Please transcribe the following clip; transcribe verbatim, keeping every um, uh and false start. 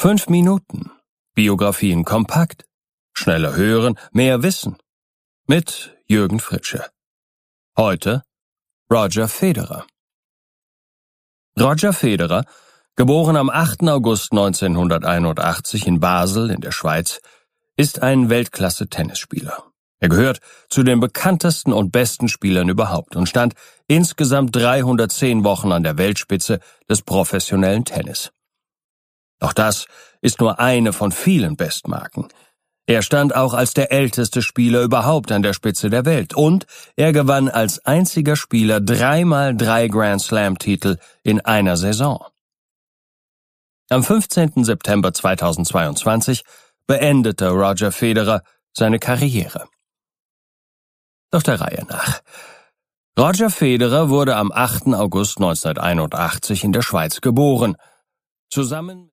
Fünf Minuten. Biografien kompakt. Schneller hören, mehr wissen. Mit Jürgen Fritsche. Heute Roger Federer. Roger Federer, geboren am achten August neunzehnhunderteinundachtzig in Basel in der Schweiz, ist ein Weltklasse-Tennisspieler. Er gehört zu den bekanntesten und besten Spielern überhaupt und stand insgesamt dreihundertzehn Wochen an der Weltspitze des professionellen Tennis. Doch das ist nur eine von vielen Bestmarken. Er stand auch als der älteste Spieler überhaupt an der Spitze der Welt und er gewann als einziger Spieler dreimal drei Grand Slam-Titel in einer Saison. Am fünfzehnten September zweitausendzweiundzwanzig beendete Roger Federer seine Karriere. Doch der Reihe nach. Roger Federer wurde am achten August neunzehnhunderteinundachtzig in der Schweiz geboren. Zusammen